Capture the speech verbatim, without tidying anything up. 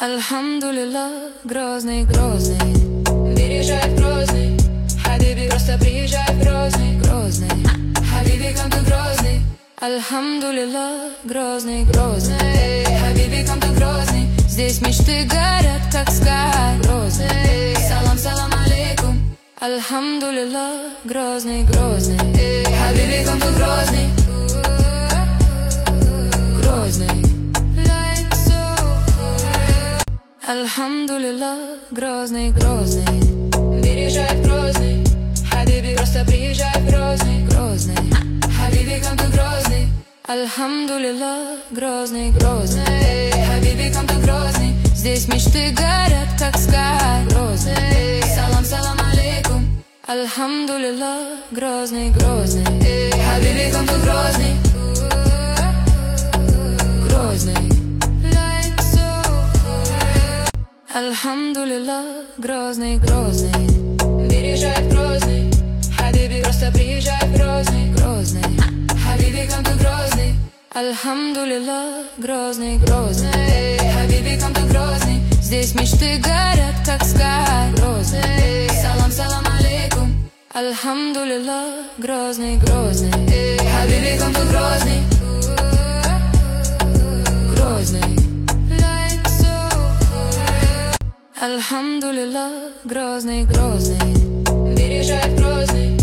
Альхамдулилла, Грозный, Грозный переезжает Грозный. Хабиби, просто приезжай в Грозный, Грозный. Хабиби, come to Грозный. Альхамдулилла, Грозный, Грозный. Хабиби, come to Грозный. Здесь мечты горят, как скай, Грозный. Салам, салам алейкум. Альхамдулилла, Грозный, Грозный. Хабиби, come to Грозный. Грозный. Альхамдулилла, Грозный, Грозный переезжает Грозный. Хабиби, просто приезжай в Грозный, Грозный. Хабиби, come to Грозный. Альхамдулилла, Грозный, Грозный. Хабиби, come to Грозный. Здесь мечты горят, как скай, Грозный. Салам, салам алейкум. Альхамдулилла, Грозный, Грозный. Хабиби, come to Грозный. Грозный. Альхамдулилла, Грозный, Грозный переезжает Грозный. Хабиби, просто приезжай в Грозный, Грозный. Хабиби, come to Грозный. Альхамдулилла, Грозный, Грозный. Хабиби, come to Грозный. Здесь мечты горят, как скай, Грозный. Салам, салам алейкум. Альхамдулилла, Грозный, Грозный. Хабиби, come to Грозный. Грозный. Альхамдулилла, Грозный, Грозный переезжает Грозный.